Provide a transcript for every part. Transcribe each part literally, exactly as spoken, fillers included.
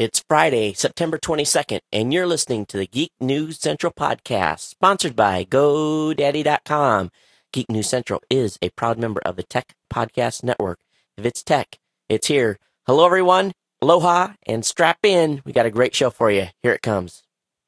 It's Friday, September twenty-second, and you're listening to the Geek News Central podcast, sponsored by GoDaddy dot com. Geek News Central is a proud member of the Tech Podcast Network. If it's tech, it's here. Hello, everyone. Aloha, and strap in. We got a great show for you. Here it comes.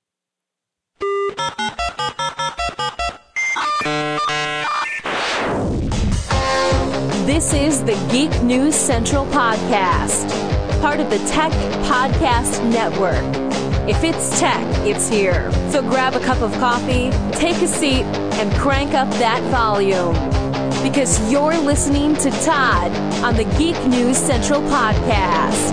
This is the Geek News Central podcast, part of the Tech Podcast Network. If it's tech, it's here. So grab a cup of coffee, take a seat, and crank up that volume. Because you're listening to Todd on the Geek News Central podcast.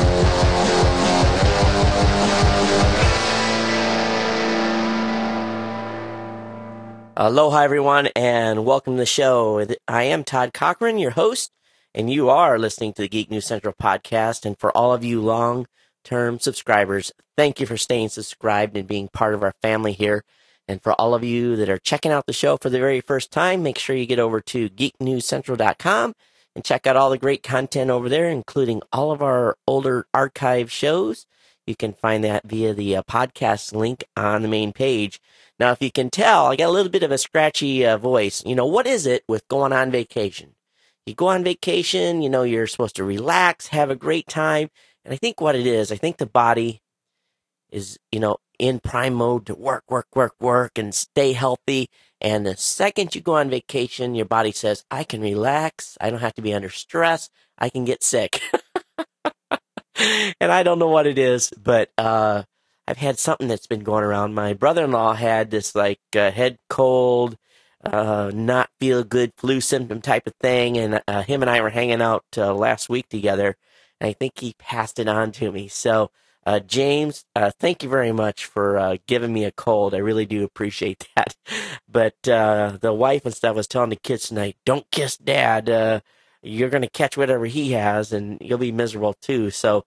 Aloha, everyone, and welcome to the show. I am Todd Cochran, your host, and you are listening to the Geek News Central podcast. And for all of you long-term subscribers, thank you for staying subscribed and being part of our family here. And for all of you that are checking out the show for the very first time, make sure you get over to geek news central dot com and check out all the great content over there, including all of our older archive shows. You can find that via the uh, podcast link on the main page. Now, if you can tell, I got a little bit of a scratchy uh, voice. You know, what is it with going on vacation? You go on vacation, you know, you're supposed to relax, have a great time. And I think what it is, I think the body is, you know, in prime mode to work, work, work, work, and stay healthy. And the second you go on vacation, your body says, I can relax. I don't have to be under stress. I can get sick. And I don't know what it is, but uh, I've had something that's been going around. My brother-in-law had this like uh, head cold, uh, not feel good flu symptom type of thing. And uh, him and I were hanging out uh, last week together. And I think he passed it on to me. So, uh, James, uh, thank you very much for uh, giving me a cold. I really do appreciate that. But uh, the wife and stuff was telling the kids tonight, don't kiss Dad. Uh, you're going to catch whatever he has, and you'll be miserable too. So,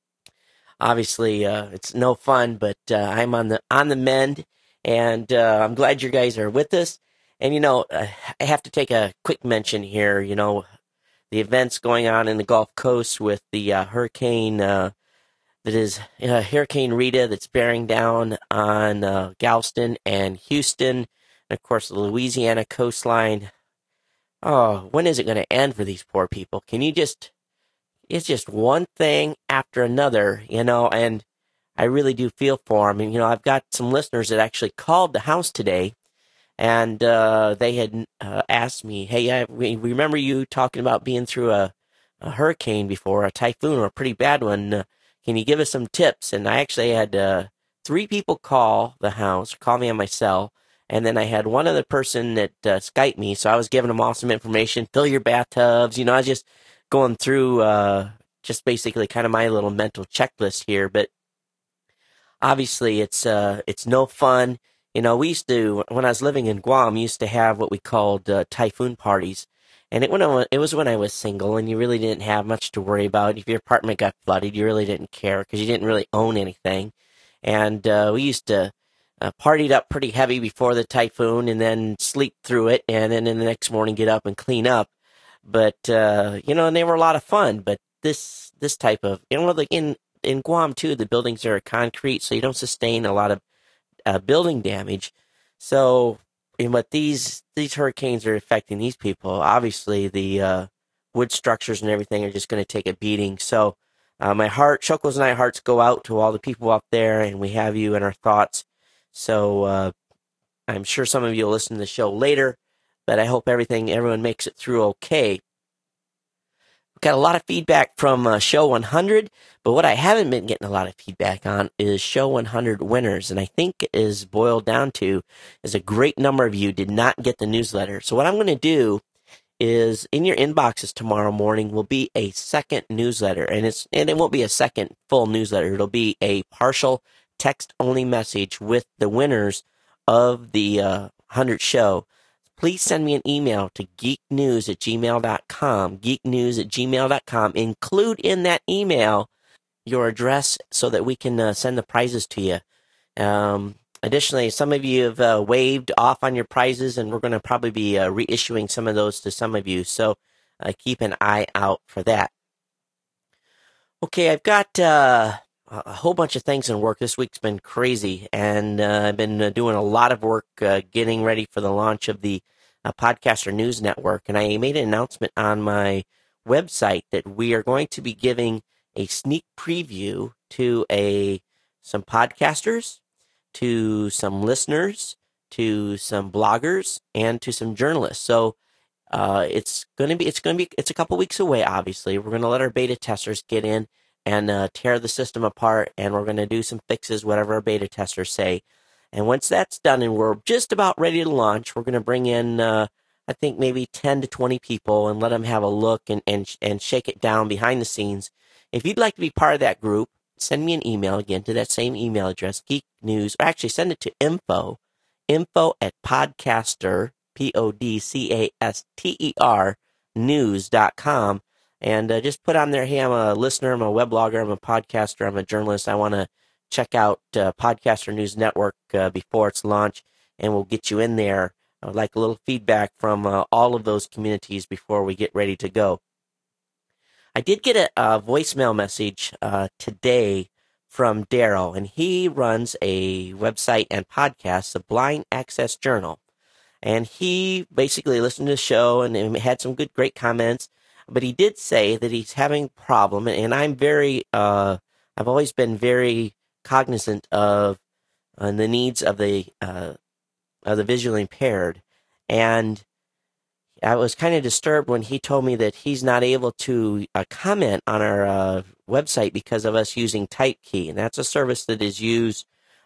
obviously, uh, it's no fun, but uh, I'm on the on the mend, and uh, I'm glad you guys are with us. And, you know, uh, I have to take a quick mention here, you know, the events going on in the Gulf Coast with the uh, hurricane uh, that is uh, Hurricane Rita that's bearing down on uh, Galveston and Houston, and, of course, the Louisiana coastline. Oh, when is it going to end for these poor people? Can you just... It's just one thing after another, you know, and I really do feel for them. And, you know, I've got some listeners that actually called the house today, and uh, they had uh, asked me, hey, I, we remember you talking about being through a, a hurricane before, a typhoon, or a pretty bad one. Uh, can you give us some tips? And I actually had uh, three people call the house, call me on my cell, and then I had one other person that uh, Skyped me, so I was giving them all some information, fill your bathtubs, you know, I was just going through uh, just basically kind of my little mental checklist here. But obviously it's uh, it's no fun. You know, we used to, when I was living in Guam, we used to have what we called uh, typhoon parties. And it, when I was, it was when I was single, and you really didn't have much to worry about. If your apartment got flooded, you really didn't care because you didn't really own anything. And uh, we used to uh, partied up pretty heavy before the typhoon and then sleep through it, and then in the next morning get up and clean up. But, uh, you know, and they were a lot of fun. But this this type of, you know, like in, in Guam, too, the buildings are concrete, so you don't sustain a lot of uh, building damage. So, and what these these hurricanes are affecting these people, obviously the uh, wood structures and everything are just going to take a beating. So, uh, my heart, Shokos and I hearts go out to all the people out there, and we have you in our thoughts. So, uh, I'm sure some of you will listen to the show later. But I hope everything, everyone makes it through okay. We've got a lot of feedback from uh, Show one hundred, but what I haven't been getting a lot of feedback on is Show one hundred winners, and I think it is boiled down to is a great number of you did not get the newsletter. So what I'm going to do is in your inboxes tomorrow morning will be a second newsletter, and it's and it won't be a second full newsletter. It'll be a partial text-only message with the winners of the uh, one hundred show. Please send me an email to geeknews at gmail dot com, geeknews at gmail dot com. Include in that email your address so that we can uh, send the prizes to you. Um, additionally, some of you have uh, waived off on your prizes, and we're going to probably be uh, reissuing some of those to some of you. So uh, keep an eye out for that. Okay, I've got uh, a whole bunch of things in work. This week's been crazy, and uh, I've been uh, doing a lot of work uh, getting ready for the launch of the uh, Podcaster News Network. And I made an announcement on my website that we are going to be giving a sneak preview to a some podcasters, to some listeners, to some bloggers, and to some journalists. So uh, it's going to be it's going to be it's a couple weeks away. Obviously, we're going to let our beta testers get in and uh, tear the system apart, and we're going to do some fixes, whatever our beta testers say. And once that's done and we're just about ready to launch, we're going to bring in, uh, I think, maybe ten to twenty people and let them have a look and, and, and shake it down behind the scenes. If you'd like to be part of that group, send me an email again to that same email address, Geek News, or actually send it to info, info at podcaster, P O D C A S T E R, news dot com. And uh, just put on there, hey, I'm a listener, I'm a web blogger, I'm a podcaster, I'm a journalist. I want to check out uh, Podcaster News Network uh, before its launch, and we'll get you in there. I would like a little feedback from uh, all of those communities before we get ready to go. I did get a, a voicemail message uh, today from Daryl, and he runs a website and podcast, the Blind Access Journal. And he basically listened to the show and, and had some good, great comments. But he did say that he's having a problem, and I'm very, uh, I've always been very cognizant of uh, the needs of the uh, of the visually impaired. And I was kind of disturbed when he told me that he's not able to uh, comment on our uh, website because of us using TypeKey, and that's a service that is used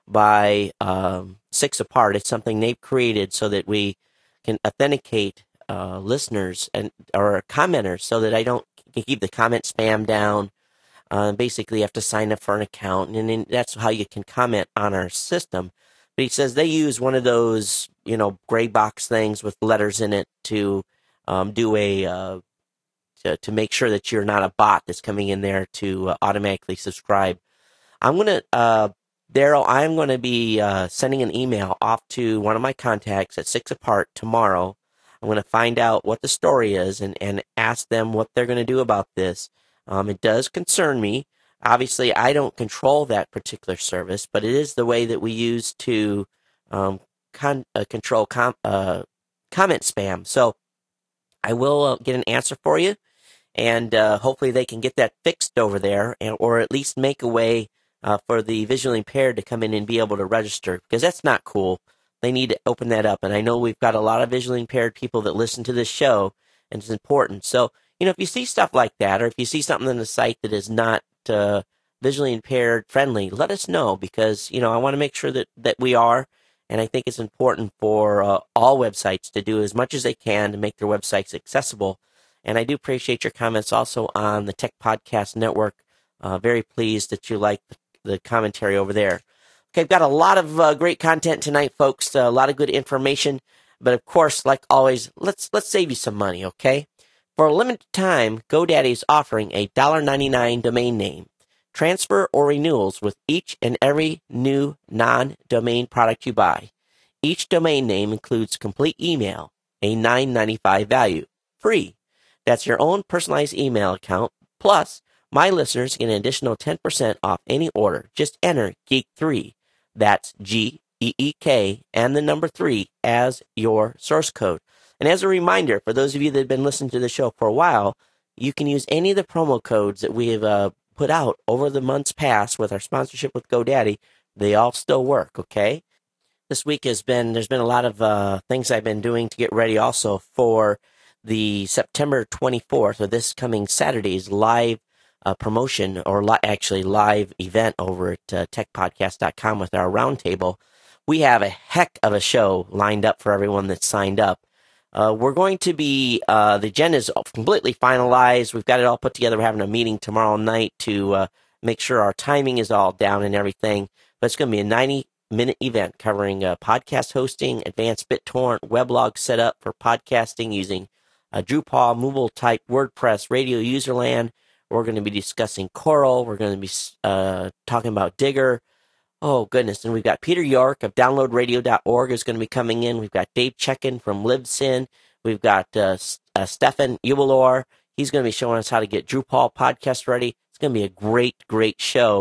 by um, Six Apart. It's something they've created so that we can authenticate Uh, listeners and or commenters so that I don't keep the comment spam down. Uh, basically, you have to sign up for an account, and then that's how you can comment on our system. But he says they use one of those, you know, gray box things with letters in it to um, do a uh, to, to make sure that you're not a bot that's coming in there to uh, automatically subscribe. I'm gonna, uh, Daryl, I'm going to be uh, sending an email off to one of my contacts at Six Apart tomorrow. I'm going to find out what the story is and, and ask them what they're going to do about this. Um, it does concern me. Obviously, I don't control that particular service, but it is the way that we use to um, con- uh, control com- uh, comment spam. So I will uh, get an answer for you, and uh, hopefully they can get that fixed over there, and, or at least make a way uh, for the visually impaired to come in and be able to register, because that's not cool. They need to open that up. And I know we've got a lot of visually impaired people that listen to this show, and it's important. So, you know, if you see stuff like that, or if you see something on the site that is not uh, visually impaired friendly, let us know, because, you know, I want to make sure that, that we are. And I think it's important for uh, all websites to do as much as they can to make their websites accessible. And I do appreciate your comments also on the Tech Podcast Network. Uh, very pleased that you like the, the commentary over there. Okay, I've got a lot of uh, great content tonight, folks. Uh, a lot of good information, but of course, like always, let's let's save you some money. Okay, for a limited time, GoDaddy is offering a one dollar ninety-nine domain name transfer or renewals with each and every new non-domain product you buy. Each domain name includes complete email, a nine ninety-five value, free. That's your own personalized email account. Plus, my listeners get an additional ten percent off any order. Just enter Geek three. That's G E E K and the number three as your source code. And as a reminder, for those of you that have been listening to the show for a while, you can use any of the promo codes that we have uh, put out over the months past with our sponsorship with GoDaddy. They all still work, okay? This week has been, there's been a lot of uh, things I've been doing to get ready also for the September twenty-fourth, or this coming Saturday's live Uh, promotion, or li- actually live event over at uh, tech podcast dot com with our roundtable. We have a heck of a show lined up for everyone that's signed up. Uh, we're going to be, uh, the agenda is completely finalized. We've got it all put together. We're having a meeting tomorrow night to uh, make sure our timing is all down and everything. But it's going to be a ninety minute event covering uh, podcast hosting, advanced BitTorrent, weblog setup for podcasting using uh, Drupal, Movable Type, WordPress, Radio Userland. We're going to be discussing Coral. We're going to be uh, talking about Digger. Oh, goodness. And we've got Peter York of download radio dot org is going to be coming in. We've got Dave Checkin from Libsyn. We've got uh, uh, Stefan Ubelor. He's going to be showing us how to get Drupal podcast ready. It's going to be a great, great show.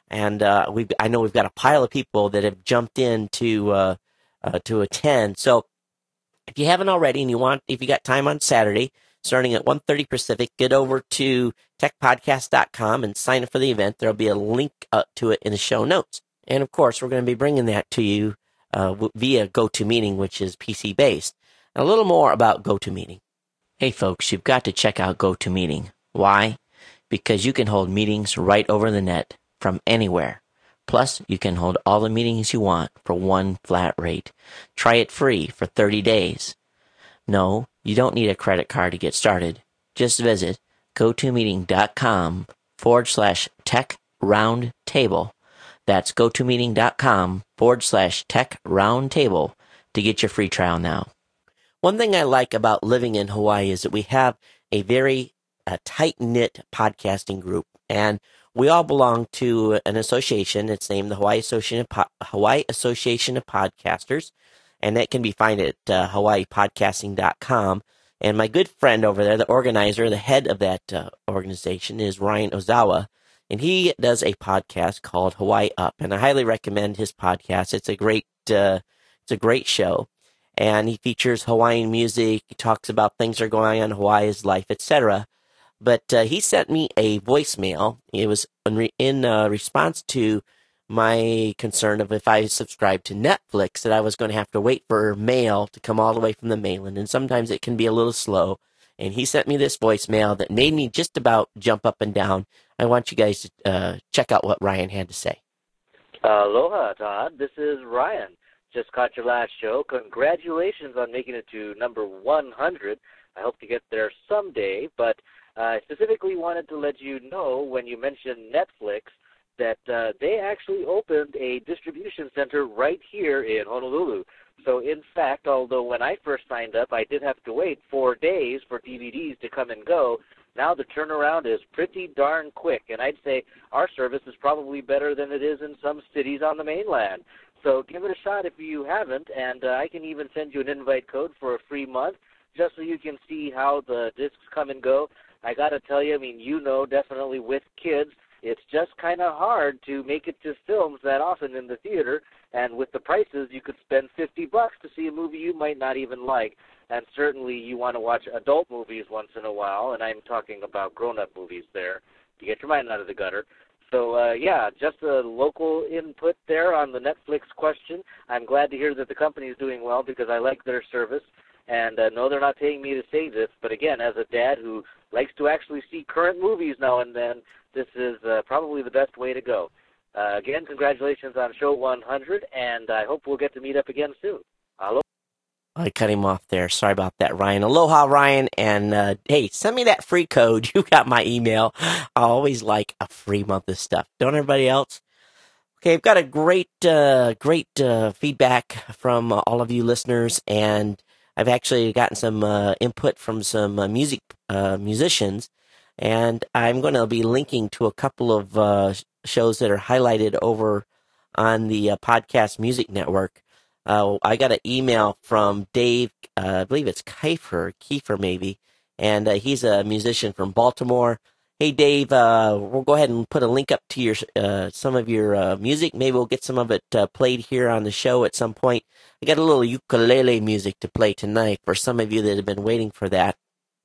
and uh, we I know we've got a pile of people that have jumped in to uh, uh, to attend. So if you haven't already, and you want, if you got time on Saturday, starting at one thirty Pacific, get over to tech podcast dot com and sign up for the event. There'll be a link uh, to it in the show notes. And of course, we're going to be bringing that to you uh, via GoToMeeting, which is P C based. And a little more about GoToMeeting. Hey folks, you've got to check out GoToMeeting. Why? Because you can hold meetings right over the net from anywhere. Plus, you can hold all the meetings you want for one flat rate. Try it free for thirty days. No, you don't need a credit card to get started. Just visit GoToMeeting.com forward slash tech round table. That's GoToMeeting.com forward slash tech round table to get your free trial now. One thing I like about living in Hawaii is that we have a very uh, tight-knit podcasting group, and we all belong to an association. It's named the Hawaii Association of, po- Hawaii Association of Podcasters, and that can be found at uh, hawaii podcasting dot com. And my good friend over there, the organizer, the head of that uh, organization, is Ryan Ozawa, and he does a podcast called Hawaii Up, and I highly recommend his podcast. It's a great, uh, it's a great show, and he features Hawaiian music. He talks about things that are going on in Hawaii's life, et cetera. But uh, he sent me a voicemail. It was in, re- in uh, response to my concern of if I subscribed to Netflix, that I was going to have to wait for mail to come all the way from the mainland, and sometimes it can be a little slow. And he sent me this voicemail that made me just about jump up and down. I want you guys to uh, check out what Ryan had to say. Aloha, Todd. This is Ryan. Just caught your last show. Congratulations on making it to number one hundred. I hope to get there someday, but I uh, specifically wanted to let you know when you mentioned Netflix that uh, they actually opened a distribution center right here in Honolulu. So, in fact, although when I first signed up, I did have to wait four days for D V Ds to come and go, now the turnaround is pretty darn quick. And I'd say our service is probably better than it is in some cities on the mainland. So give it a shot if you haven't, and uh, I can even send you an invite code for a free month just so you can see how the discs come and go. I got to tell you, I mean, you know, definitely with kids, it's just kind of hard to make it to films that often in the theater, and with the prices, you could spend fifty bucks to see a movie you might not even like, and certainly you want to watch adult movies once in a while, and I'm talking about grown-up movies there, to get your mind out of the gutter. So, uh, yeah, just a local input there on the Netflix question. I'm glad to hear that the company is doing well because I like their service. And uh, no, they're not paying me to say this, but again, as a dad who likes to actually see current movies now and then, this is uh, probably the best way to go. Uh, again, congratulations on show one hundred, and I hope we'll get to meet up again soon. Aloha. I cut him off there. Sorry about that, Ryan. Aloha, Ryan. And, uh, hey, send me that free code. You got my email. I always like a free month of stuff. Don't everybody else? Okay, I've got a great, uh, great uh, feedback from uh, all of you listeners, and I've actually gotten some uh, input from some uh, music uh, musicians, and I'm going to be linking to a couple of uh, shows that are highlighted over on the uh, Podcast Music Network. Uh, I got an email from Dave, uh, I believe it's Kiefer, Kiefer maybe, and uh, he's a musician from Baltimore. Hey, Dave, uh, we'll go ahead and put a link up to your uh, some of your uh, music. Maybe we'll get some of it uh, played here on the show at some point. I got a little ukulele music to play tonight for some of you that have been waiting for that.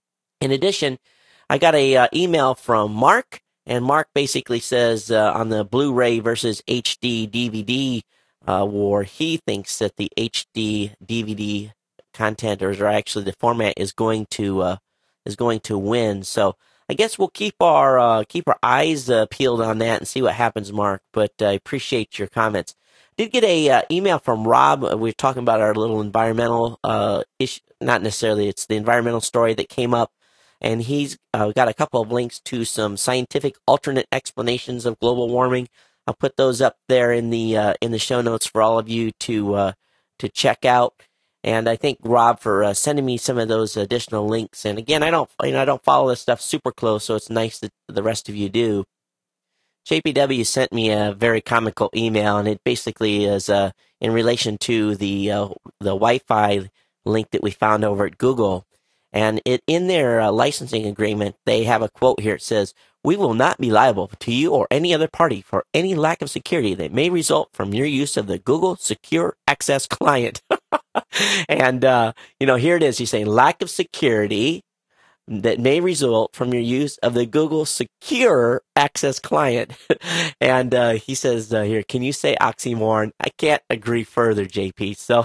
In addition, I got a uh, email from Mark, and Mark basically says uh, on the Blu-ray versus H D D V D uh, war, he thinks that the H D D V D content, or actually the format, is going to uh, is going to win. So I guess we'll keep our uh, keep our eyes uh, peeled on that and see what happens, Mark. But I uh, appreciate your comments. Did get a uh, email from Rob. We were talking about our little environmental uh, issue. Not necessarily. It's the environmental story that came up, and he's uh, got a couple of links to some scientific alternate explanations of global warming. I'll put those up there in the uh, in the show notes for all of you to uh, to check out. And I thank Rob for uh, sending me some of those additional links. And again, I don't you know I don't follow this stuff super close, so it's nice that the rest of you do. J P W sent me a very comical email, and it basically is uh, in relation to the uh, the Wi-Fi link that we found over at Google. And it in their uh, licensing agreement, they have a quote here. It says, "We will not be liable to you or any other party for any lack of security that may result from your use of the Google Secure Access Client." And, uh, you know, here it is. He's saying lack of security that may result from your use of the Google Secure Access Client. And uh, he says uh, here, can you say oxymoron? I can't agree further, J P. So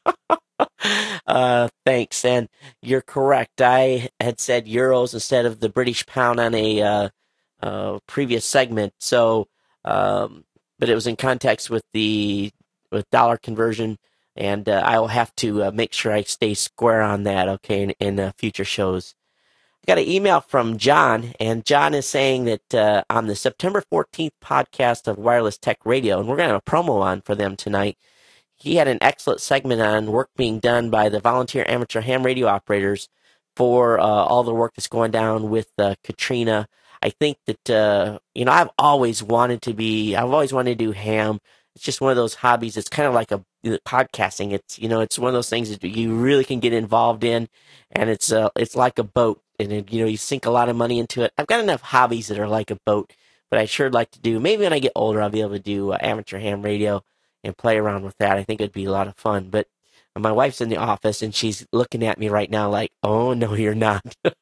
uh, thanks. And you're correct. I had said euros instead of the British pound on a uh, uh, previous segment. So, um, but it was in context with the with dollar conversion. And uh, I will have to uh, make sure I stay square on that, okay, in, in uh, future shows. I got an email from John, and John is saying that uh, on the September fourteenth podcast of Wireless Tech Radio, and we're going to have a promo on for them tonight, he had an excellent segment on work being done by the volunteer amateur ham radio operators for uh, all the work that's going down with uh, Katrina. I think that, uh, you know, I've always wanted to be, I've always wanted to do ham. It's just one of those hobbies. It's kind of like a podcasting. It's, you know, it's one of those things that you really can get involved in, and it's uh, it's like a boat, and it, you know, you sink a lot of money into it. I've got enough hobbies that are like a boat, but I sure like to do. Maybe when I get older, I'll be able to do uh, amateur ham radio and play around with that. I think it'd be a lot of fun. But my wife's in the office, and she's looking at me right now like, "Oh no, you're not."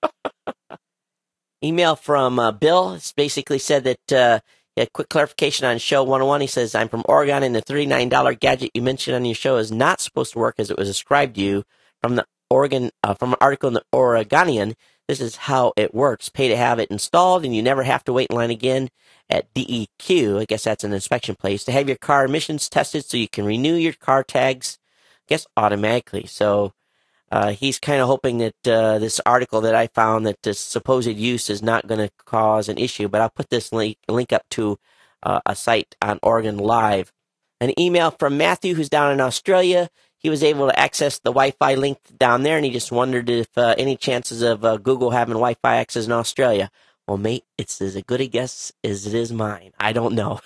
Email from uh, Bill. It's basically said that. Uh, Yeah, quick clarification on show one oh one. He says, "I'm from Oregon, and the thirty-nine dollars gadget you mentioned on your show is not supposed to work as it was described to you from the Oregon, uh, from an article in the Oregonian. This is how it works. Pay to have it installed, and you never have to wait in line again at D E Q. I guess that's an inspection place to have your car emissions tested so you can renew your car tags, I guess, automatically." So uh, he's kind of hoping that uh, this article that I found, that this supposed use is not going to cause an issue. But I'll put this link, link up to uh, a site on Oregon Live. An email from Matthew, who's down in Australia. He was able to access the Wi-Fi link down there, and he just wondered if uh, any chances of uh, Google having Wi-Fi access in Australia. Well, mate, it's as good a guess as it is mine. I don't know.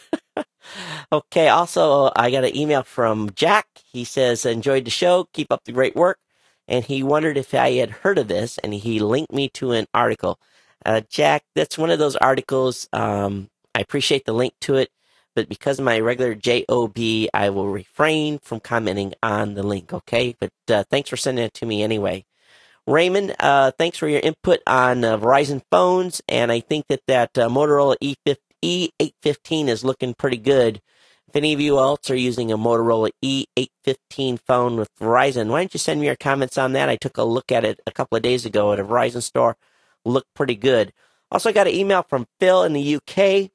Okay, also, I got an email from Jack. He says, "Enjoyed the show. Keep up the great work." And he wondered if I had heard of this, and he linked me to an article. Uh, Jack, that's one of those articles. Um, I appreciate the link to it, but because of my regular J O B, I will refrain from commenting on the link, okay? But uh, thanks for sending it to me anyway. Raymond, uh, thanks for your input on uh, Verizon phones, and I think that that uh, Motorola E eight fifteen is looking pretty good. If any of you else are using a Motorola E eight fifteen phone with Verizon, why don't you send me your comments on that? I took a look at it a couple of days ago at a Verizon store. Looked pretty good. Also got an email from Phil in the U K,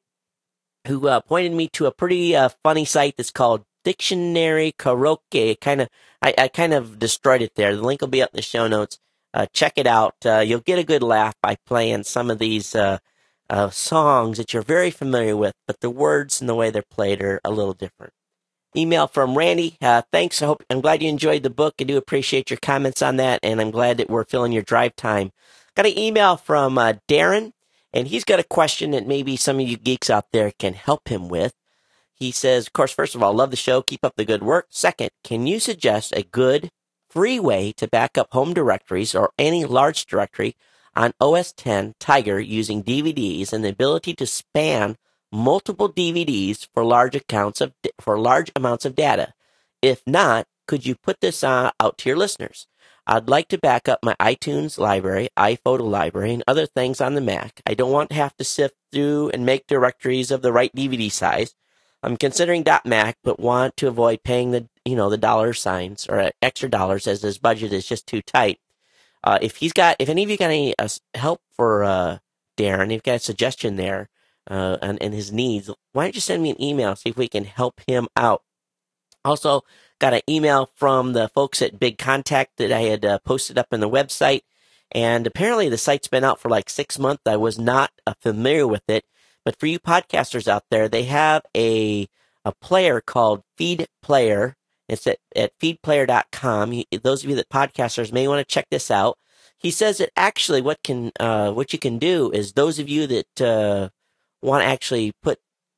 who uh, pointed me to a pretty uh, funny site that's called Dictionary Karaoke. Kind of, I, I kind of destroyed it there. The link will be up in the show notes. Uh, check it out. Uh, you'll get a good laugh by playing some of these uh, Uh, songs that you're very familiar with, but the words and the way they're played are a little different. Email from Randy. Uh, thanks. I hope, I'm glad you enjoyed the book. I do appreciate your comments on that, and I'm glad that we're filling your drive time. Got an email from uh, Darren, and he's got a question that maybe some of you geeks out there can help him with. He says, of course, first of all, love the show. Keep up the good work. Second, can you suggest a good free way to back up home directories or any large directory on O S ten Tiger using D V Ds and the ability to span multiple D V Ds for large accounts of for large amounts of data? If not, could you put this uh, out to your listeners? I'd like to back up my iTunes library, iPhoto library, and other things on the Mac. I don't want to have to sift through and make directories of the right D V D size. I'm considering .Mac, but want to avoid paying the you know the dollar signs or extra dollars, as this budget is just too tight. Uh, if he's got, if any of you got any uh, help for uh, Darren, if you've got a suggestion there uh, and, and his needs, why don't you send me an email, see if we can help him out. Also, got an email from the folks at Big Contact that I had uh, posted up on the website, and apparently the site's been out for like six months. I was not uh, familiar with it, but for you podcasters out there, they have a a player called Feed Player. It's at, at feed player dot com. He, those of you that podcasters may want to check this out. He says that actually what can uh, what you can do is those of you that uh, want to actually put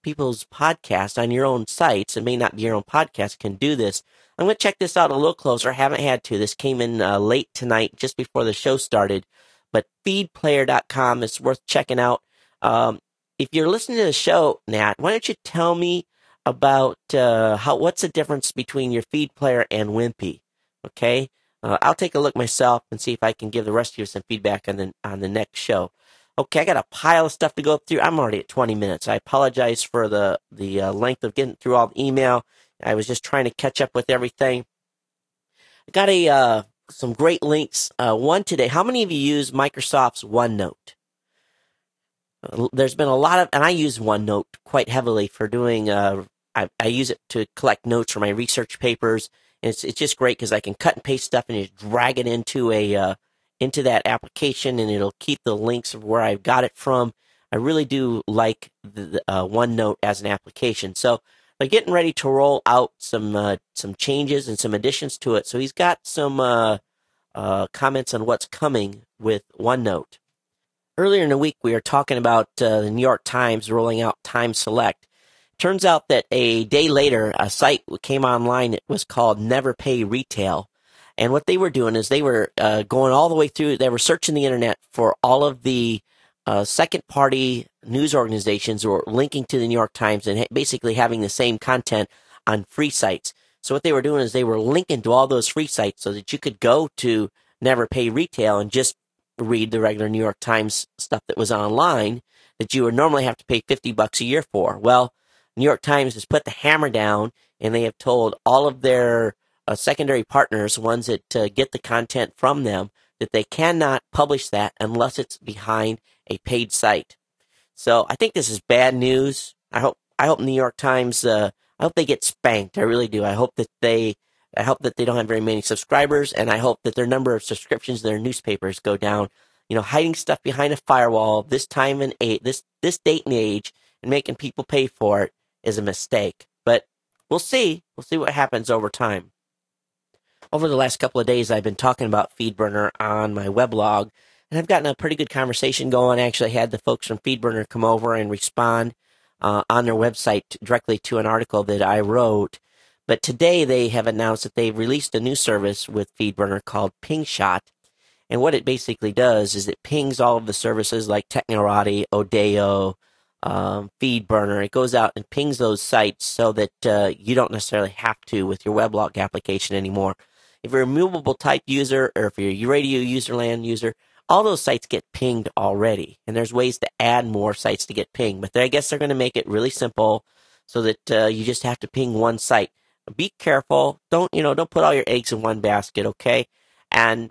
people's podcasts on your own sites, it may not be your own podcast, can do this. I'm going to check this out a little closer. I haven't had to. This came in uh, late tonight, just before the show started. But feed player dot com is worth checking out. Um, if you're listening to the show, Nat, why don't you tell me about uh, how what's the difference between your feed player and Wimpy? Okay, uh, I'll take a look myself and see if I can give the rest of you some feedback on the on the next show. Okay, I got a pile of stuff to go through. I'm already at twenty minutes. I apologize for the the uh, length of getting through all the email. I was just trying to catch up with everything. I got a uh, some great links. Uh, one today. How many of you use Microsoft's OneNote? Uh, there's been a lot of, and I use OneNote quite heavily for doing. Uh, I, I use it to collect notes for my research papers. And it's it's just great because I can cut and paste stuff and just drag it into a uh, into that application, and it'll keep the links of where I got it from. I really do like the, the uh, OneNote as an application. So they're getting ready to roll out some uh, some changes and some additions to it. So he's got some uh, uh, comments on what's coming with OneNote. Earlier in the week, we were talking about uh, the New York Times rolling out Time Select. Turns out that a day later, a site came online. It was called Never Pay Retail. And what they were doing is they were uh, going all the way through. They were searching the internet for all of the uh, second-party news organizations who were linking to the New York Times and ha- basically having the same content on free sites. So what they were doing is they were linking to all those free sites so that you could go to Never Pay Retail and just read the regular New York Times stuff that was online that you would normally have to pay fifty bucks a year for. Well, New York Times has put the hammer down, and they have told all of their uh, secondary partners, ones that uh, get the content from them, that they cannot publish that unless it's behind a paid site. So I think this is bad news. I hope I hope New York Times. Uh, I hope they get spanked. I really do. I hope that they. I hope that they don't have very many subscribers, and I hope that their number of subscriptions to their newspapers go down. You know, hiding stuff behind a firewall this time and age, this this date and age, and making people pay for it is a mistake. But we'll see. We'll see what happens over time. Over the last couple of days, I've been talking about FeedBurner on my weblog, and I've gotten a pretty good conversation going. I actually had the folks from FeedBurner come over and respond uh, on their website directly to an article that I wrote. But today they have announced that they've released a new service with FeedBurner called PingShot. And what it basically does is it pings all of the services like Technorati, Odeo, Um, FeedBurner. It goes out and pings those sites so that uh, you don't necessarily have to with your weblog application anymore. If you're a movable type user or if you're a radio userland user, all those sites get pinged already. And there's ways to add more sites to get pinged. But I guess they're going to make it really simple so that uh, you just have to ping one site. Be careful. Don't, you know, don't put all your eggs in one basket, okay? And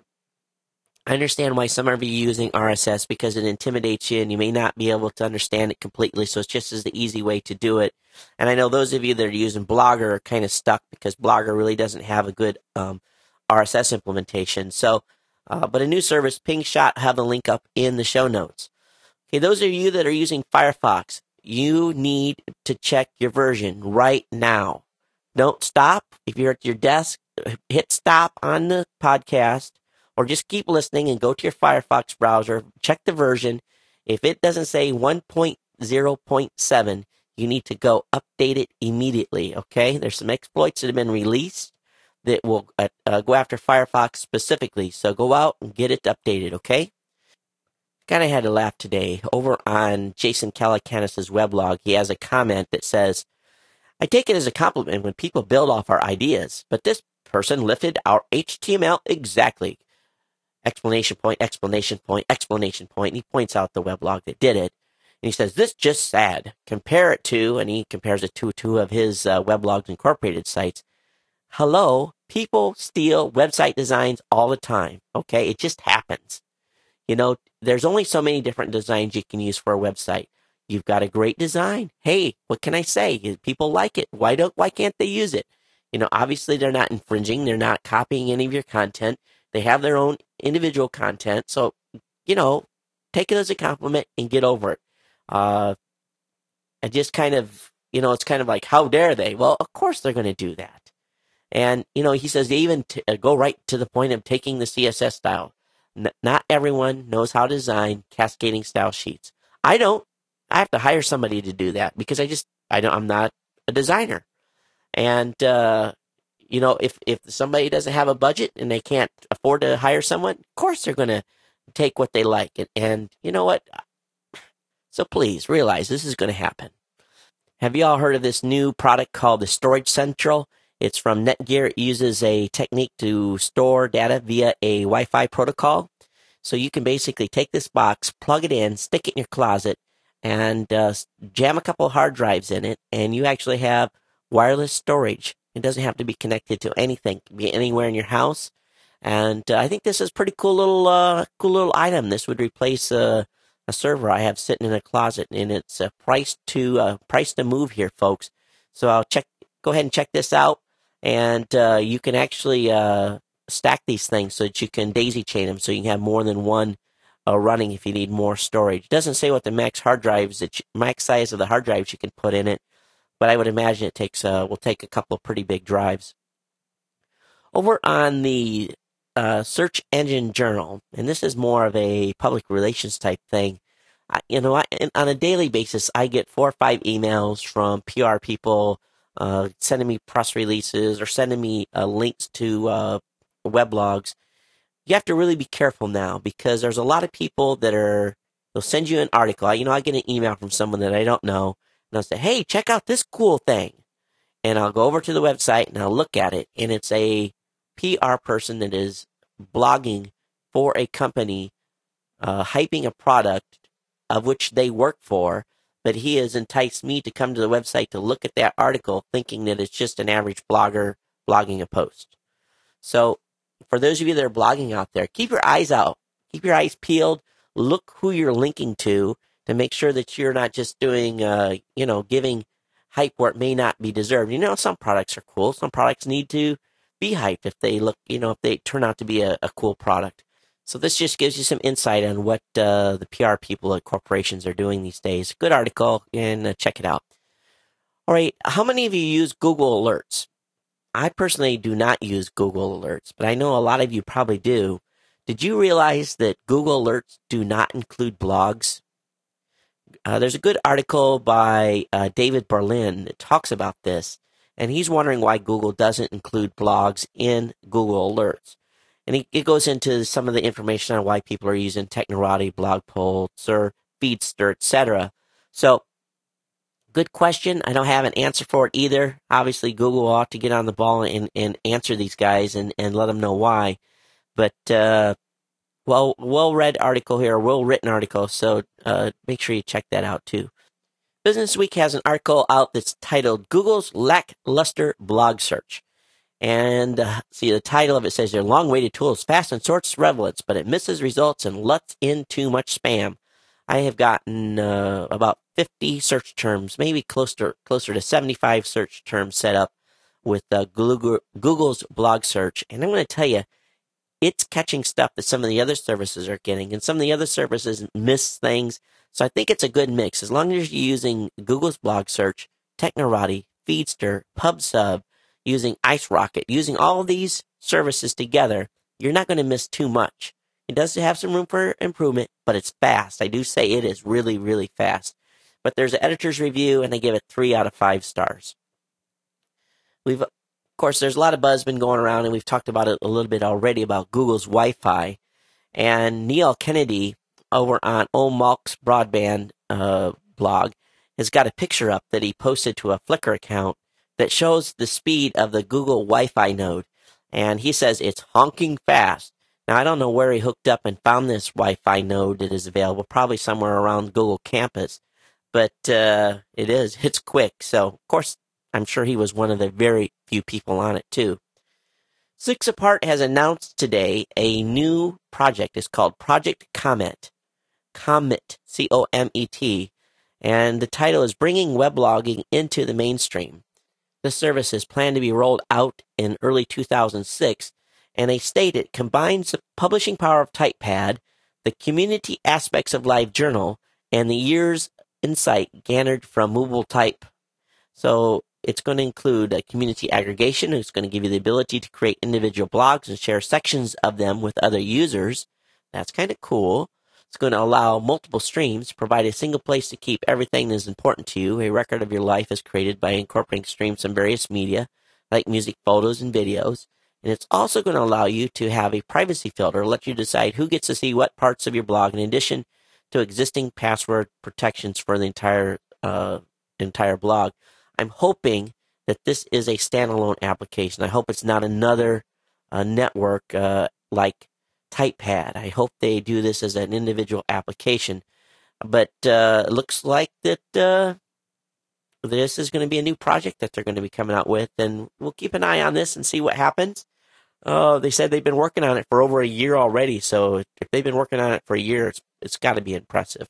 I understand why some of you are using R S S because it intimidates you and you may not be able to understand it completely, so it's just as the easy way to do it. And I know those of you that are using Blogger are kind of stuck because Blogger really doesn't have a good um, R S S implementation. So, uh, but a new service, PingShot, I'll have the link up in the show notes. Okay, those of you that are using Firefox, you need to check your version right now. Don't stop. If you're at your desk, hit stop on the podcast. Or just keep listening and go to your Firefox browser, check the version. If it doesn't say one point oh point seven, you need to go update it immediately, okay? There's some exploits that have been released that will uh, uh, go after Firefox specifically. So go out and get it updated, okay? Kind of had to laugh today. Over on Jason Calacanis' weblog, he has a comment that says, I take it as a compliment when people build off our ideas, but this person lifted our H T M L exactly. Explanation point, explanation point, explanation point. And he points out the weblog that did it. And he says, this just sad. Compare it to, and he compares it to two of his uh, Weblogs Incorporated sites. Hello, people steal website designs all the time. Okay, it just happens. You know, there's only so many different designs you can use for a website. You've got a great design. Hey, what can I say? People like it. Why don't, why can't they use it? You know, obviously they're not infringing. They're not copying any of your content. They have their own individual content. So, you know, take it as a compliment and get over it. Uh, and just kind of, you know, it's kind of like, how dare they? Well, of course they're going to do that. And, you know, he says they even t- uh, go right to the point of taking the C S S style. N- not everyone knows how to design cascading style sheets. I don't. I have to hire somebody to do that because I just I don't, I'm not a designer. And, uh, you know, if, if somebody doesn't have a budget and they can't afford to hire someone, of course they're going to take what they like. And, and you know what? So please realize this is going to happen. Have you all heard of this new product called the Storage Central? It's from Netgear. It uses a technique to store data via a Wi-Fi protocol. So you can basically take this box, plug it in, stick it in your closet, and uh, jam a couple of hard drives in it, and you actually have wireless storage. It doesn't have to be connected to anything. It can be anywhere in your house. And uh, I think this is a pretty cool little, uh, cool little item. This would replace uh, a server I have sitting in a closet, and it's a price to uh, price to move here, folks. So I'll check. Go ahead and check this out, and uh, you can actually uh, stack these things so that you can daisy chain them, so you can have more than one uh, running if you need more storage. It doesn't say what the max hard drives, that you, max size of the hard drives you can put in it, but I would imagine it takes uh, will take a couple of pretty big drives. Over on the uh, Search Engine Journal, and this is more of a public relations type thing. I, you know, I, on a daily basis, I get four or five emails from P R people uh, sending me press releases or sending me uh, links to uh, weblogs. You have to really be careful now, because there's a lot of people that are, they'll send you an article. You know, I get an email from someone that I don't know, and I'll say, hey, check out this cool thing. And I'll go over to the website and I'll look at it, and it's a P R person that is blogging for a company, uh, hyping a product of which they work for, but he has enticed me to come to the website to look at that article thinking that it's just an average blogger blogging a post. So for those of you that are blogging out there, keep your eyes out, keep your eyes peeled, look who you're linking to to make sure that you're not just doing, uh, you know, giving hype where it may not be deserved. You know, some products are cool. Some products need to be hyped if they look, you know, if they turn out to be a, a cool product. So this just gives you some insight on what uh, the P R people at corporations are doing these days. Good article, and uh, check it out. All right, how many of you use Google Alerts? I personally do not use Google Alerts, but I know a lot of you probably do. Did you realize that Google Alerts do not include blogs? Uh, there's a good article by uh, David Berlin that talks about this, and he's wondering why Google doesn't include blogs in Google Alerts. And he, it goes into some of the information on why people are using Technorati, Blogpost, or Feedster, et cetera. So, good question. I don't have an answer for it either. Obviously, Google ought to get on the ball and, and answer these guys and, and let them know why. But, uh, well, well-read article here, well-written article, so uh, make sure you check that out too. Business Week has an article out that's titled Google's Lackluster Blog Search. And uh, see, the title of it says, their long-awaited tool is fast and sorts relevance, but it misses results and lets in too much spam. I have gotten uh, about fifty search terms, maybe closer, closer to seventy-five search terms set up with uh, Google, Google's blog search. And I'm going to tell you, it's catching stuff that some of the other services are getting, and some of the other services miss things. So I think it's a good mix. As long as you're using Google's blog search, Technorati, Feedster, PubSub, using IceRocket, using all of these services together, you're not going to miss too much. It does have some room for improvement, but it's fast. I do say it is really, really fast. But there's an editor's review, and they give it three out of five stars. We've, of course, there's a lot of buzz been going around, and we've talked about it a little bit already about Google's Wi-Fi. And Neil Kennedy over on Old Malk's Broadband uh, blog has got a picture up that he posted to a Flickr account that shows the speed of the Google Wi-Fi node. And he says it's honking fast. Now, I don't know where he hooked up and found this Wi-Fi node that is available, probably somewhere around Google campus. But uh, it is. It's quick. So, of course, I'm sure he was one of the very few people on it, too. Six Apart has announced today a new project. It's called Project Comet. Comet, C O M E T. And the title is Bringing Weblogging into the Mainstream. The service is planned to be rolled out in early two thousand six, and they state it combines the publishing power of TypePad, the community aspects of LiveJournal, and the year's insight garnered from Movable Type. So it's going to include a community aggregation. It's going to give you the ability to create individual blogs and share sections of them with other users. That's kind of cool. It's going to allow multiple streams, provide a single place to keep everything that is important to you. A record of your life is created by incorporating streams from various media, like music, photos, and videos. And it's also going to allow you to have a privacy filter, let you decide who gets to see what parts of your blog, in addition to existing password protections for the entire uh, entire blog. I'm hoping that this is a standalone application. I hope it's not another uh, network uh, like TypePad. I hope they do this as an individual application. But uh, it looks like that uh, this is going to be a new project that they're going to be coming out with, and we'll keep an eye on this and see what happens. Oh, they said they've been working on it for over a year already, so if they've been working on it for a year, it's, it's got to be impressive.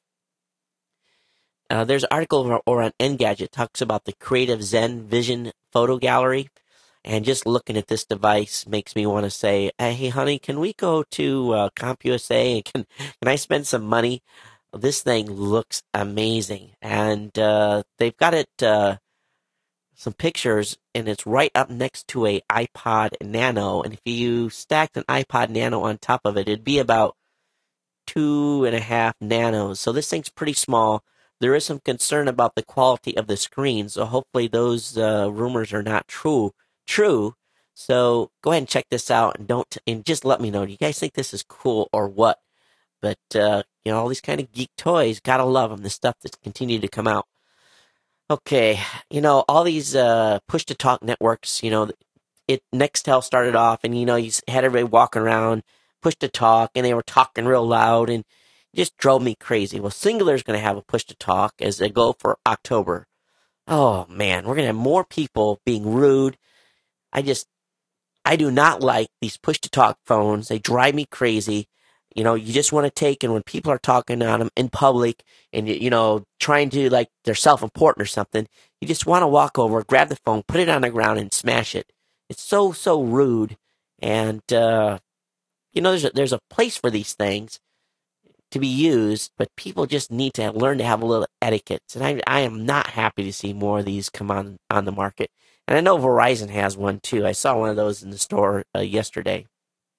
Uh, there's an article over, over on Engadget talks about the Creative Zen Vision photo gallery, and just looking at this device makes me want to say, hey, honey, can we go to uh, CompUSA and can, can I spend some money? This thing looks amazing, and uh, they've got it, uh, some pictures, and it's right up next to a iPod Nano, and if you stacked an iPod Nano on top of it, it'd be about two and a half nanos, so this thing's pretty small. There is some concern about the quality of the screen, so hopefully those uh, rumors are not true. True. So go ahead and check this out, and don't and just let me know. Do you guys think this is cool or what? But uh, you know, all these kind of geek toys, gotta love them. The stuff that's continued to come out. Okay, you know, all these uh, push-to-talk networks. You know, it Nextel started off, and you know, you had everybody walking around push-to-talk, and they were talking real loud, and just drove me crazy. Well, Cingular's going to have a push-to-talk as they go for October. Oh, man, we're going to have more people being rude. I just, I do not like these push-to-talk phones. They drive me crazy. You know, you just want to take, and when people are talking on them in public and, you know, trying to, like, they're self-important or something, you just want to walk over, grab the phone, put it on the ground, and smash it. It's so, so rude. And, uh, you know, there's a, there's a place for these things to be used, but people just need to learn to have a little etiquette. And I, I am not happy to see more of these come on, on the market. And I know Verizon has one too. I saw one of those in the store uh, yesterday.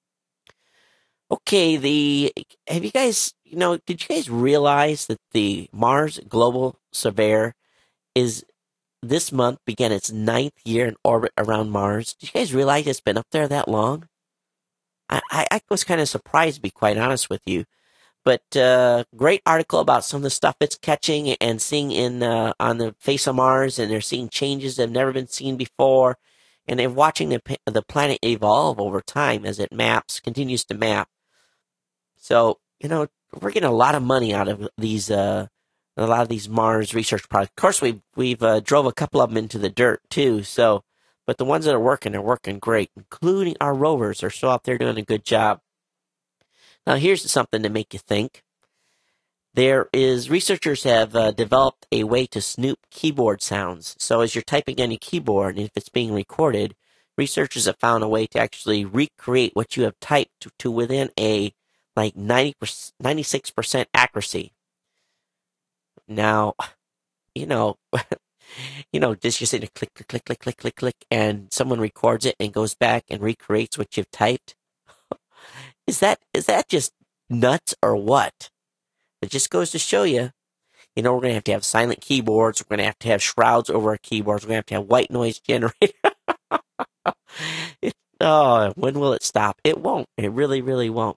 Okay, the have you guys, you know, did you guys realize that the Mars Global Surveyor is this month began its ninth year in orbit around Mars? Did you guys realize it's been up there that long? I, I, I was kind of surprised, to be quite honest with you. But uh, great article about some of the stuff it's catching and seeing in uh, on the face of Mars, and they're seeing changes that have never been seen before, and they're watching the the planet evolve over time as it maps, continues to map. So you know we're getting a lot of money out of these uh, a lot of these Mars research projects. Of course, we've we've uh, drove a couple of them into the dirt too. So, but the ones that are working are working great, including our rovers are still out there doing a good job. Now, here's something to make you think. There is, researchers have uh, developed a way to snoop keyboard sounds. So as you're typing on your keyboard, and if it's being recorded, researchers have found a way to actually recreate what you have typed to, to within a, like, ninety percent, ninety-six percent accuracy. Now, you know, you know, just you're sitting there, click, click, click, click, click, click, click, and someone records it and goes back and recreates what you've typed. Is that is that just nuts or what? It just goes to show you, you know, we're going to have to have silent keyboards. We're going to have to have shrouds over our keyboards. We're going to have to have white noise generator. it, oh, when will it stop? It won't. It really, really won't.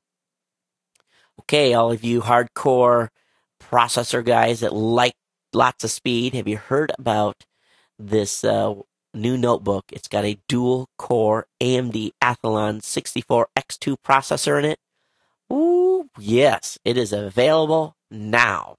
Okay, all of you hardcore processor guys that like lots of speed, have you heard about this uh, new notebook? It's got a dual-core A M D Athlon sixty-four X two processor in it. Ooh, yes, it is available now,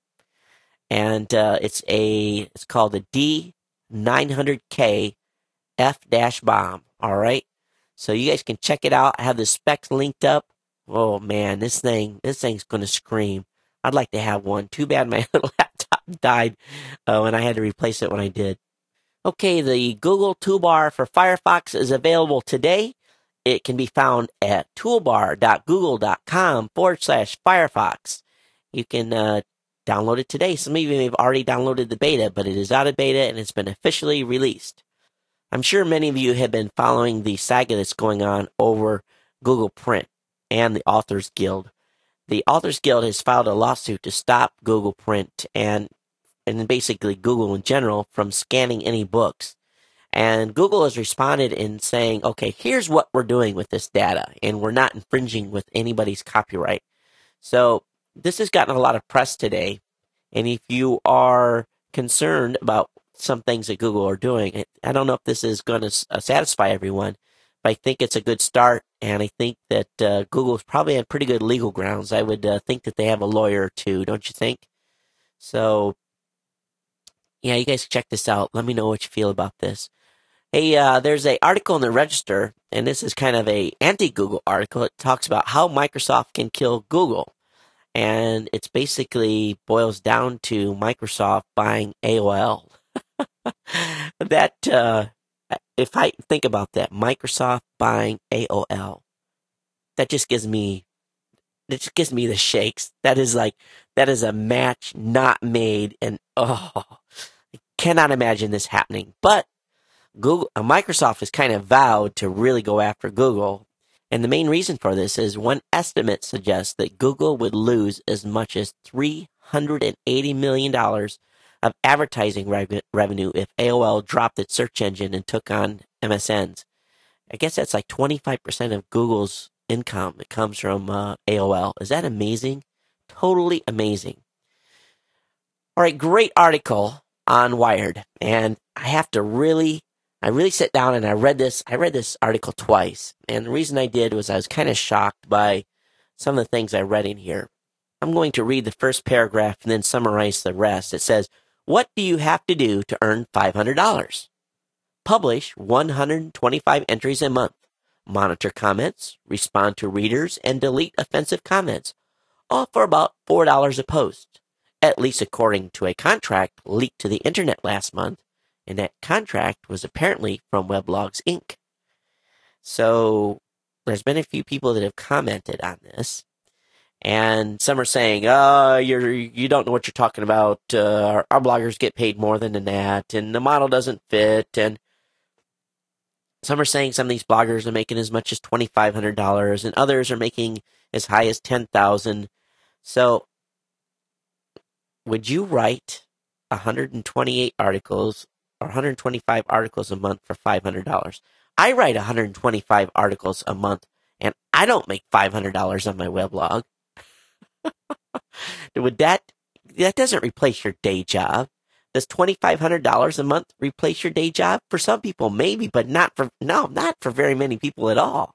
and uh, it's a it's called the D nine hundred K F-bomb. All right, so you guys can check it out. I have the specs linked up. Oh man, this thing this thing's gonna scream. I'd like to have one. Too bad my laptop died uh, when I had to replace it when I did. Okay, the Google toolbar for Firefox is available today. It can be found at toolbar.google.com forward slash Firefox. You can uh, download it today. Some of you may have already downloaded the beta, but it is out of beta and it's been officially released. I'm sure many of you have been following the saga that's going on over Google Print and the Authors Guild. the Authors Guild has filed a lawsuit to stop Google Print and and basically Google in general from scanning any books. And Google has responded in saying, okay, here's what we're doing with this data, and we're not infringing with anybody's copyright. So this has gotten a lot of press today, and if you are concerned about some things that Google are doing, I don't know if this is going to satisfy everyone, but I think it's a good start, and I think that uh, Google's probably on pretty good legal grounds. I would uh, think that they have a lawyer or two, don't you think? So, yeah, you guys check this out. Let me know what you feel about this. Hey, uh, there's an article in the Register, and this is kind of a anti-Google article. It talks about how Microsoft can kill Google, and it's basically boils down to Microsoft buying A O L. that, uh, if I think about that, Microsoft buying A O L, that just gives me, it just gives me the shakes. That is like, that is a match not made, and oh, I cannot imagine this happening. But Google, uh, Microsoft has kind of vowed to really go after Google, and the main reason for this is one estimate suggests that Google would lose as much as three hundred eighty million dollars of advertising rev- revenue if A O L dropped its search engine and took on M S N's. I guess that's like twenty-five percent of Google's income that comes from uh, A O L. Is that amazing? Totally amazing. All right, great article on Wired, and I have to really I really sat down and I read this. I read this article twice. And the reason I did was I was kind of shocked by some of the things I read in here. I'm going to read the first paragraph and then summarize the rest. It says, what do you have to do to earn five hundred dollars? Publish one hundred twenty-five entries a month. Monitor comments, respond to readers, and delete offensive comments. All for about four dollars a post. At least according to a contract leaked to the internet last month. And that contract was apparently from Weblogs Incorporated. So there's been a few people that have commented on this. And some are saying, oh, you're, you don't know what you're talking about. Uh, our, our bloggers get paid more than that. And the model doesn't fit. And some are saying some of these bloggers are making as much as twenty-five hundred dollars. And others are making as high as ten thousand dollars. So would you write one hundred twenty-eight articles or one hundred twenty-five articles a month for five hundred dollars? I write one hundred twenty-five articles a month, and I don't make five hundred dollars on my weblog. Would that, that doesn't replace your day job. Does twenty-five hundred dollars a month replace your day job? For some people, maybe, but not for, no, not for very many people at all.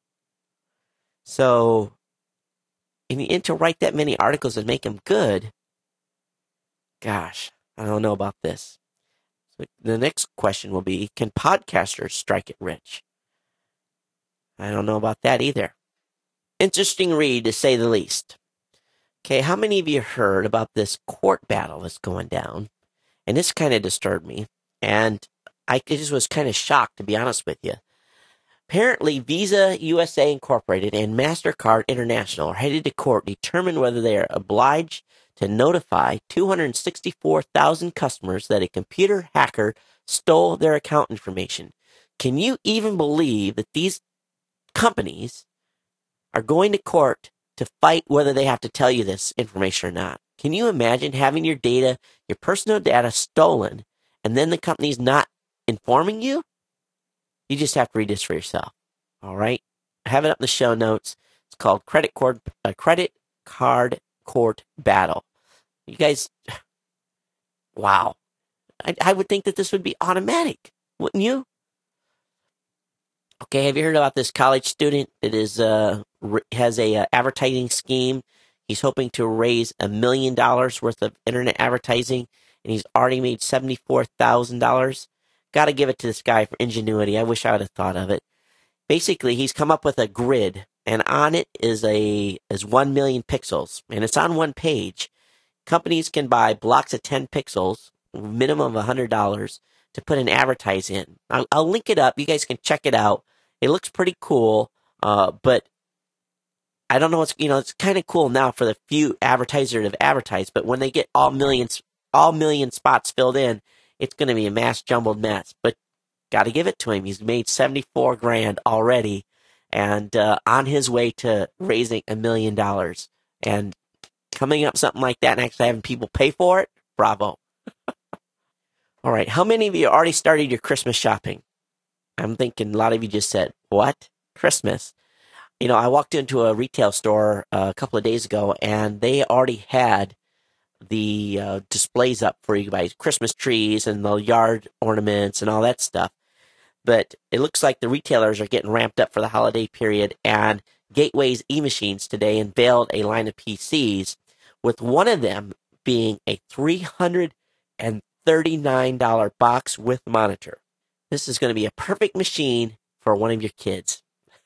So, and, and to write that many articles and make them good, gosh, I don't know about this. So the next question will be, can podcasters strike it rich? I don't know about that either. Interesting read, to say the least. Okay, how many of you heard about this court battle that's going down? And this kind of disturbed me. And I just was kind of shocked, to be honest with you. Apparently, Visa U S A Incorporated and MasterCard International are headed to court to determine whether they are obliged to notify two hundred sixty-four thousand customers that a computer hacker stole their account information. Can you even believe that these companies are going to court to fight whether they have to tell you this information or not? Can you imagine having your data, your personal data stolen, and then the company's not informing you? You just have to read this for yourself. All right? I have it up in the show notes. It's called Credit Card, uh, Credit Card Court Battle. You guys, wow. I, I would think that this would be automatic, wouldn't you? Okay, have you heard about this college student that is uh has a uh, advertising scheme? He's hoping to raise a million dollars worth of internet advertising, and he's already made seventy-four thousand dollars. Got to give it to this guy for ingenuity. I wish I would have thought of it. Basically, he's come up with a grid, and on it is a is one million pixels, and it's on one page. Companies can buy blocks of ten pixels, minimum of one hundred dollars, to put an advertise in. I'll, I'll link it up. You guys can check it out. It looks pretty cool, uh, but I don't know what's, you know, it's kind of cool now for the few advertisers that have advertised, but when they get all millions, all million spots filled in, it's going to be a mass jumbled mess. But got to give it to him. He's made seventy-four grand already, and uh, on his way to raising a million dollars. And coming up something like that and actually having people pay for it, bravo. All right, how many of you already started your Christmas shopping? I'm thinking a lot of you just said, what? Christmas? You know, I walked into a retail store uh, a couple of days ago, and they already had the uh, displays up for you guys, Christmas trees and the yard ornaments and all that stuff. But it looks like the retailers are getting ramped up for the holiday period, and Gateway's eMachines today unveiled a line of P Cs, with one of them being a three hundred thirty-nine dollars box with monitor. This is going to be a perfect machine for one of your kids.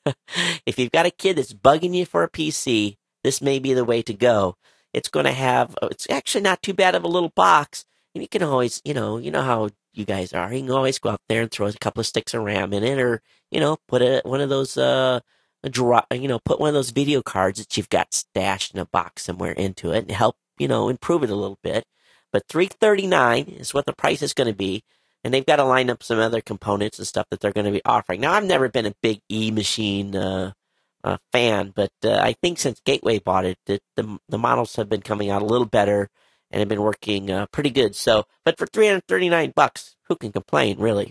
If you've got a kid that's bugging you for a P C, this may be the way to go. It's going to have, it's actually not too bad of a little box, and you can always, you know, you know how you guys are. You can always go out there and throw a couple of sticks of RAM in it, or, you know, put a, one of those, uh, draw, you know, put one of those video cards that you've got stashed in a box somewhere into it and help, you know, improve it a little bit. But three hundred thirty-nine dollars is what the price is going to be. And they've got to line up some other components and stuff that they're going to be offering. Now, I've never been a big eMachine uh, uh, fan, but uh, I think since Gateway bought it, that the the models have been coming out a little better and have been working uh, pretty good. So, but for three hundred thirty-nine bucks, who can complain, really?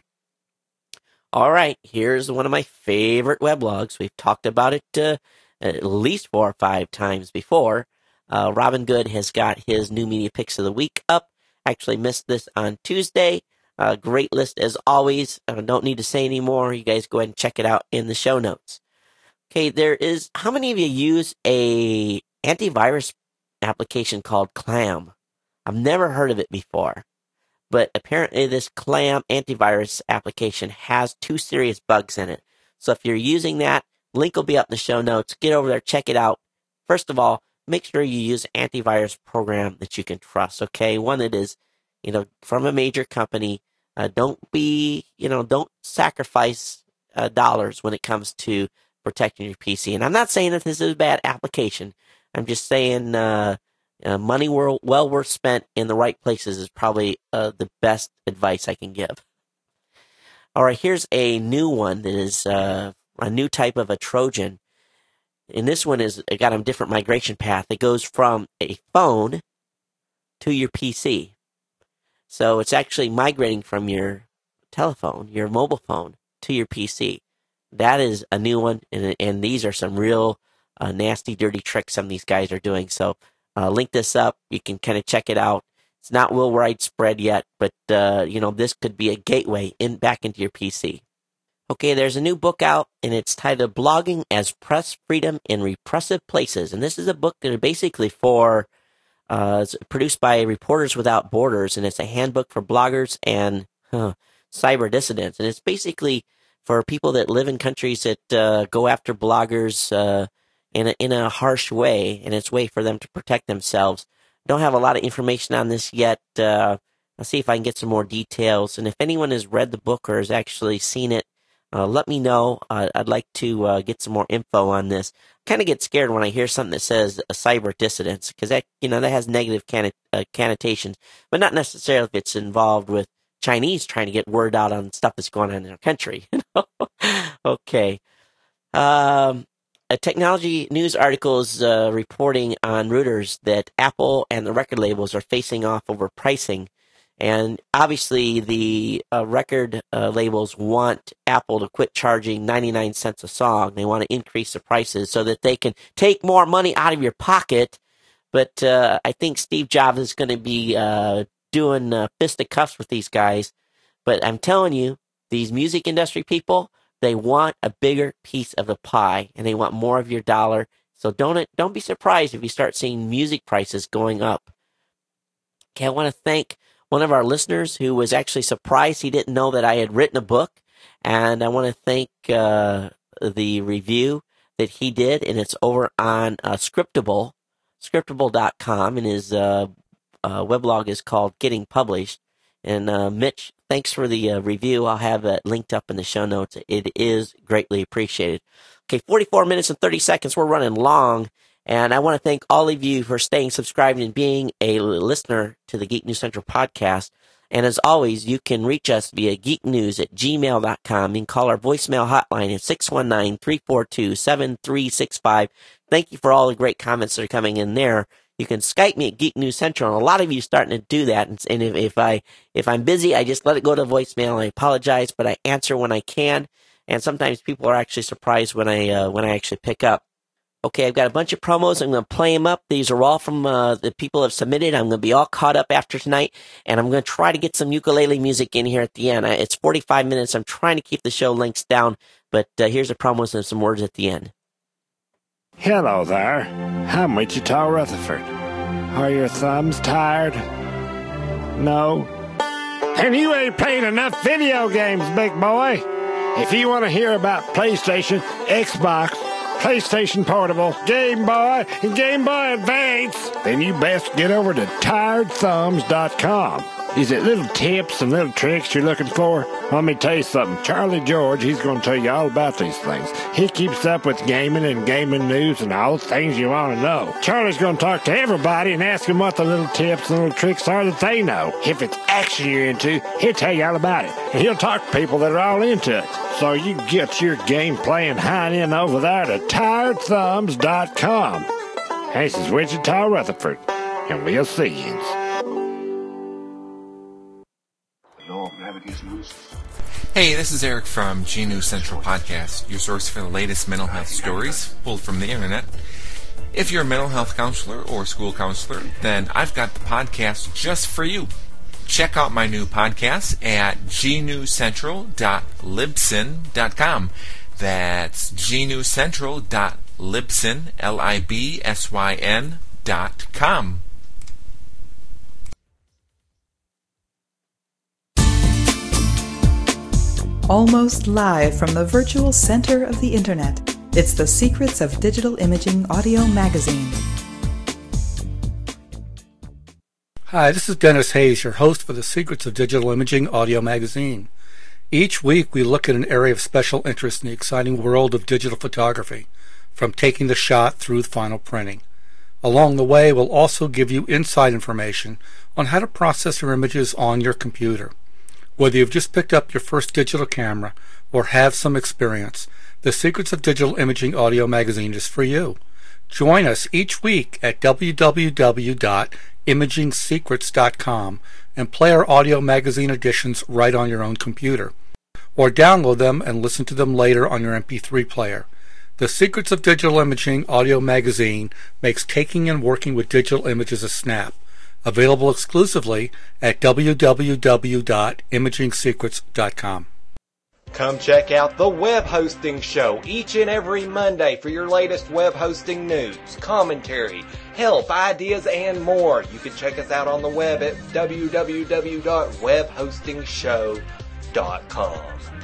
All right, here's one of my favorite weblogs. We've talked about it uh, at least four or five times before. Uh, Robin Good has got his new media picks of the week up. Actually missed this on Tuesday. Uh, great list as always. I don't need to say any more. You guys go ahead and check it out in the show notes. Okay, there is, how many of you use a antivirus application called Clam? I've never heard of it before, but apparently this Clam antivirus application has two serious bugs in it. So if you're using that, link will be up in the show notes. Get over there, check it out. First of all, make sure you use an antivirus program that you can trust, okay? One that is, you know, from a major company. Uh, don't be, you know, don't sacrifice uh, dollars when it comes to protecting your P C. And I'm not saying that this is a bad application. I'm just saying uh, uh, money well, well worth spent in the right places is probably uh, the best advice I can give. All right, here's a new one that is uh, a new type of a Trojan. And this one is, it got a different migration path. It goes from a phone to your P C. So it's actually migrating from your telephone, your mobile phone, to your P C. That is a new one, and, and these are some real uh, nasty, dirty tricks some of these guys are doing. So uh, link this up. You can kind of check it out. It's not real widespread yet, but uh, you know, this could be a gateway in back into your P C. Okay, there's a new book out, and it's titled Blogging as Press Freedom in Repressive Places. And this is a book that is basically for Uh, it's produced by Reporters Without Borders, and it's a handbook for bloggers and huh, cyber dissidents. And it's basically for people that live in countries that uh, go after bloggers uh, in a, in a harsh way, and it's a way for them to protect themselves. Don't have a lot of information on this yet. Uh, I'll see if I can get some more details. And if anyone has read the book or has actually seen it, uh, let me know. Uh, I'd like to uh, get some more info on this. Kind of get scared when I hear something that says a cyber dissidents, because that, you know, that has negative cannot, uh, connotations, but not necessarily if it's involved with Chinese trying to get word out on stuff that's going on in their country. Okay. Um, a technology news article is uh, reporting on Reuters that Apple and the record labels are facing off over pricing. And obviously, the uh, record uh, labels want Apple to quit charging ninety-nine cents a song. They want to increase the prices so that they can take more money out of your pocket. But uh, I think Steve Jobs is going to be uh, doing uh, fisticuffs with these guys. But I'm telling you, these music industry people, they want a bigger piece of the pie, and they want more of your dollar. So don't don't be surprised if you start seeing music prices going up. Okay, I want to thank one of our listeners who was actually surprised he didn't know that I had written a book. And I want to thank uh, the review that he did, and it's over on uh, Scriptable, scriptable dot com, and his uh, uh, weblog is called Getting Published. And uh, Mitch, thanks for the uh, review. I'll have it linked up in the show notes. It is greatly appreciated. Okay, forty-four minutes and thirty seconds. We're running long. And I want to thank all of you for staying subscribed and being a listener to the Geek News Central podcast. And as always, you can reach us via geeknews at gmail dot com and call our voicemail hotline at six one nine, three four two, seven three six five. thank you for all the great comments that are coming in there. You can Skype me at Geek News Central, and a lot of you are starting to do that. And, and if, if I if I'm busy, I just let it go to voicemail. I apologize, but I answer when I can. And sometimes people are actually surprised when I uh, when I actually pick up. Okay, I've got a bunch of promos. I'm going to play them up. These are all from uh, the people who have submitted. I'm going to be all caught up after tonight, and I'm going to try to get some ukulele music in here at the end. It's forty-five minutes. I'm trying to keep the show lengths down, but uh, here's the promos and some words at the end. Hello there. I'm Wichita Rutherford. Are your thumbs tired? No? And you ain't playing enough video games, big boy. If you want to hear about PlayStation, Xbox, PlayStation Portable, Game Boy, and Game Boy Advance, then you best get over to tired thumbs dot com. Is it little tips and little tricks you're looking for? Let me tell you something. Charlie George, he's going to tell you all about these things. He keeps up with gaming and gaming news and all the things you want to know. Charlie's going to talk to everybody and ask them what the little tips and little tricks are that they know. If it's action you're into, he'll tell you all about it. And he'll talk to people that are all into it. So you get your game playing high in over there to tired thumbs dot com. This is Wichita Rutherford, and we'll see you. Hey, this is Eric from G News Central Podcast, your source for the latest mental health stories pulled from the internet. If you're a mental health counselor or school counselor, then I've got the podcast just for you. Check out my new podcast at g news central dot libsyn dot com. That's g news central dot libsyn, L I B S Y N dot com. Almost live from the virtual center of the internet, it's The Secrets of Digital Imaging Audio Magazine. Hi, this is Dennis Hayes, your host for The Secrets of Digital Imaging Audio Magazine. Each week we look at an area of special interest in the exciting world of digital photography, from taking the shot through the final printing. Along the way, we'll also give you inside information on how to process your images on your computer. Whether you've just picked up your first digital camera or have some experience, The Secrets of Digital Imaging Audio Magazine is for you. Join us each week at w w w dot imaging secrets dot com and play our audio magazine editions right on your own computer. Or download them and listen to them later on your M P three player. The Secrets of Digital Imaging Audio Magazine makes taking and working with digital images a snap. Available exclusively at w w w dot imaging secrets dot com. Come check out The Web Hosting Show each and every Monday for your latest web hosting news, commentary, help, ideas, and more. You can check us out on the web at w w w dot web hosting show dot com.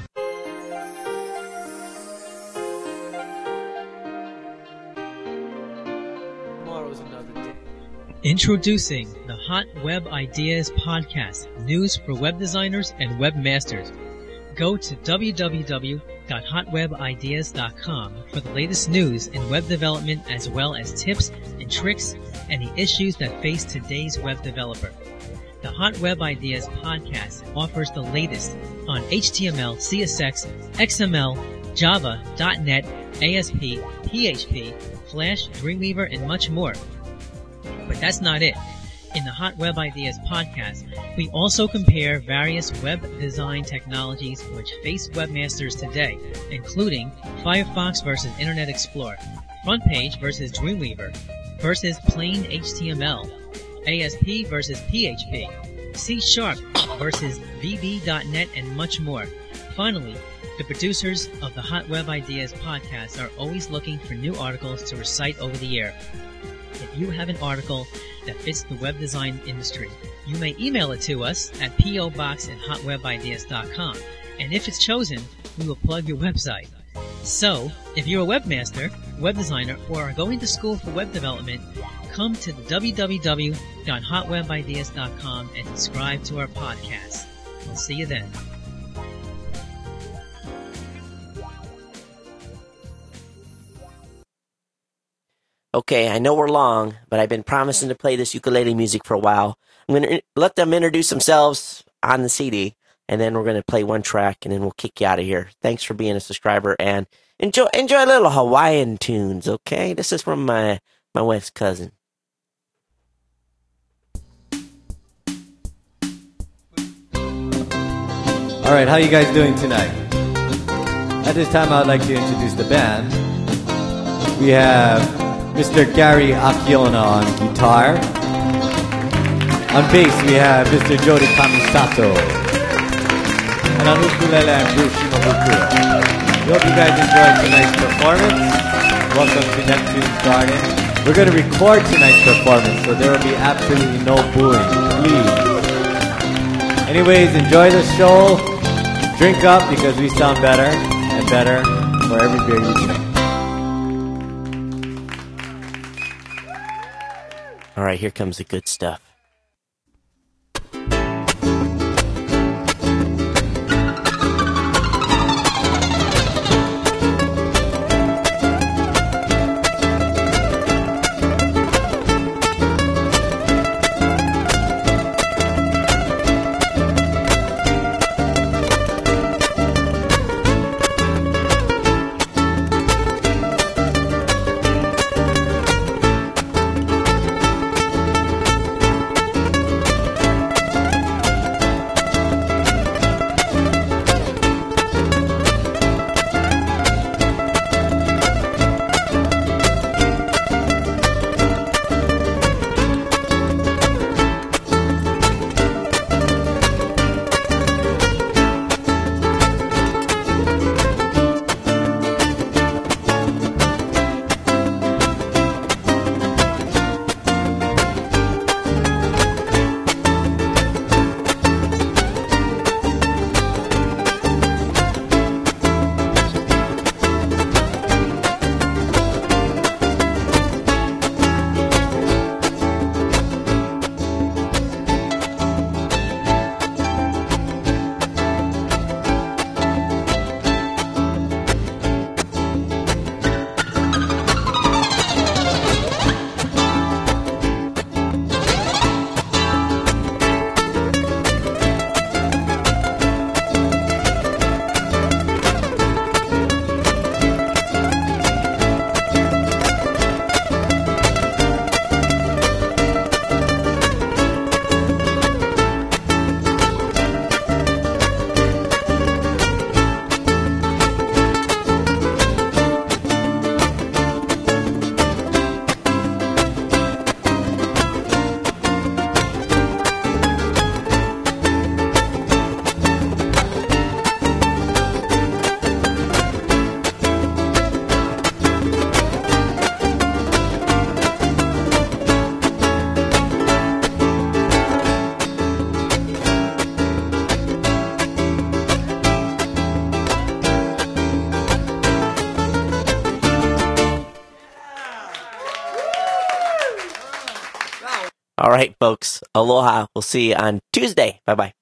Introducing the Hot Web Ideas Podcast, news for web designers and webmasters. Go to w w w dot hot web ideas dot com for the latest news in web development, as well as tips and tricks and the issues that face today's web developer. The Hot Web Ideas Podcast offers the latest on H T M L, C S X, X M L, Java, dot net, A S P, P H P, Flash, Dreamweaver, and much more. But that's not it. In the Hot Web Ideas podcast, we also compare various web design technologies which face webmasters today, including Firefox versus Internet Explorer, FrontPage versus Dreamweaver, versus plain H T M L, A S P versus P H P, C Sharp versus V B dot net, and much more. Finally, the producers of the Hot Web Ideas podcast are always looking for new articles to recite over the air. If you have an article that fits the web design industry, you may email it to us at p o box at hot web ideas dot com, and if it's chosen, we will plug your website. So, if you're a webmaster, web designer, or are going to school for web development, come to the w w w dot hot web ideas dot com and subscribe to our podcast. We'll see you then. Okay, I know we're long, but I've been promising to play this ukulele music for a while. I'm going to let them introduce themselves on the C D, and then we're going to play one track, and then we'll kick you out of here. Thanks for being a subscriber, and enjoy enjoy a little Hawaiian tunes, okay? This is from my, my wife's cousin. All right, how you guys doing tonight? At this time, I would like to introduce the band. We have Mister Gary Akiona on guitar. On bass, we have Mister Jody Kamisato. And on ukulele, I'm Bruce Shimabukuro. We hope you guys enjoyed tonight's performance. Welcome to Neptune's Garden. We're going to record tonight's performance, so there will be absolutely no booing. Please. Anyways, enjoy the show. Drink up because we sound better and better for every beer you drink. All right, here comes the good stuff. All right, folks. Aloha. We'll see you on Tuesday. Bye-bye.